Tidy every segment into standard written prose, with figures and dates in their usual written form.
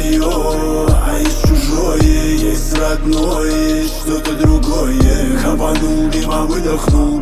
свое, а есть чужое, есть родное, что-то другое. Хапанул дыма, выдохнул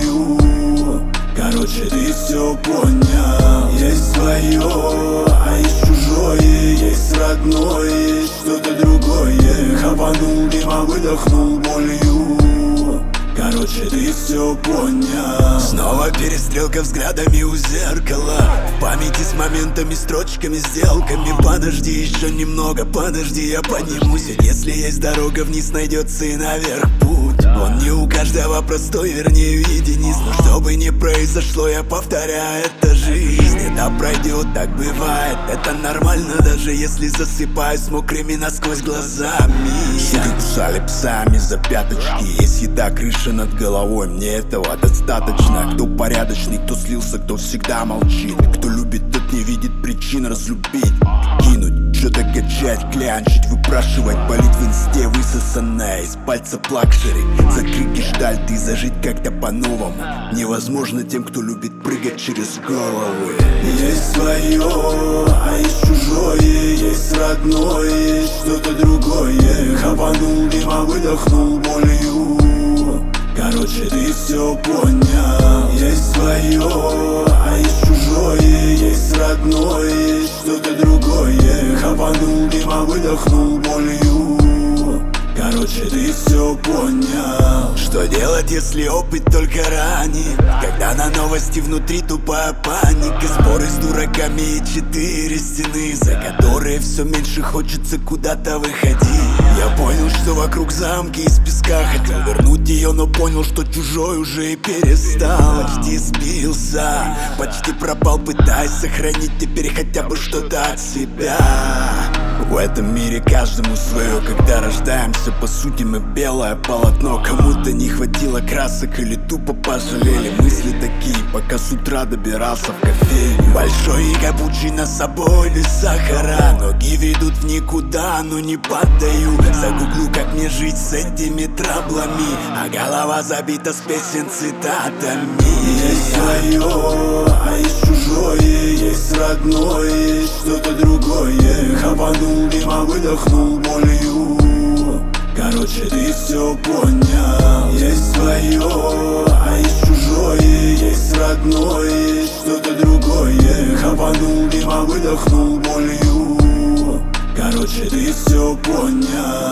болью. Короче, ты все понял. Есть свое, а есть чужое, есть родное, что-то другое. Хапанул дыма, выдохнул болью. Короче, ты все понял. Снова перестрелка взглядами у зеркала. В памяти с моментами, строчками, сделками. Подожди еще немного, подожди, я поднимусь. Ведь если есть дорога вниз, найдется и наверх путь. Он не у каждого простой, вернее, единиц. Но что бы ни произошло, я повторяю, это жизнь. Это пройдет, так бывает. Это нормально, даже если засыпаю с мокрыми насквозь глазами. Суки кусали псами за пяточки. Есть еда, крыша над головой, мне этого достаточно. Кто порядочный, кто слился, кто всегда молчит. Кто любит, тот не видит причин разлюбить. Кинуть, что-то качать, клянчить, выпрашивать, болит в инсте, высосанная из пальца лакшери. Закрыть гештальт и зажить как-то по-новому невозможно тем, кто любит прыгать через головы. Есть свое, а есть чужое, есть родное, что-то другое. Хапанул дыма, выдохнул болью. Короче, ты все понял. Есть свое, а есть чужое, есть родное, что-то другое. Хапанул дыма, выдохнул болью. Короче, ты все понял. Что делать, если опыт только ранит? Когда на новости внутри тупая паника. Споры с дураками и 4 стены, за которые все меньше хочется куда-то выходить. Я понял, что вокруг замки из песка. Хотел вернуть ее, но понял, что чужой уже и перестал. Почти сбился, почти пропал, пытаясь сохранить теперь хотя бы что-то от себя. В этом мире каждому свое. Когда рождаемся, по сути мы белое полотно. Кому-то не хватило красок или тупо пожалели. Мысли такие, пока с утра добирался в кофейню. Большой и капучино с собой без сахара. Ноги ведут в никуда, но не поддаю. Загуглю, как мне жить с этими траблами. А голова забита с песен цитатами. Есть свое, а есть чужое, есть родное, что-то другое. Хапанул дыма, выдохнул болью. Короче, ты все понял. Есть свое, а есть чужое, есть родное, что-то другое. Хапанул дыма, выдохнул болью. Короче, ты все понял.